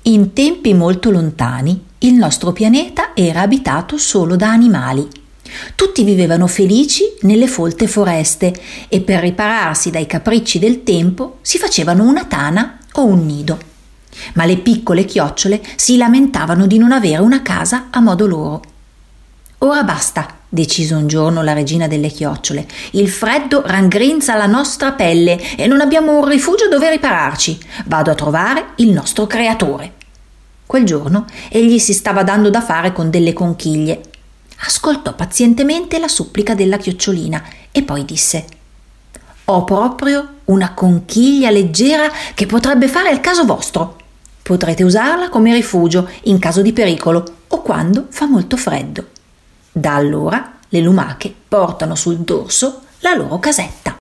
In tempi molto lontani, il nostro pianeta era abitato solo da animali. Tutti vivevano felici nelle folte foreste e per ripararsi dai capricci del tempo si facevano una tana o un nido. Ma le piccole chiocciole si lamentavano di non avere una casa a modo loro. Ora basta, decise un giorno la regina delle chiocciole. Il freddo raggrinza la nostra pelle e non abbiamo un rifugio dove ripararci. Vado a trovare il nostro creatore. Quel giorno egli si stava dando da fare con delle conchiglie. Ascoltò pazientemente la supplica della chiocciolina e poi disse: «Ho proprio una conchiglia leggera che potrebbe fare al caso vostro. Potrete usarla come rifugio in caso di pericolo o quando fa molto freddo». Da allora le lumache portano sul dorso la loro casetta.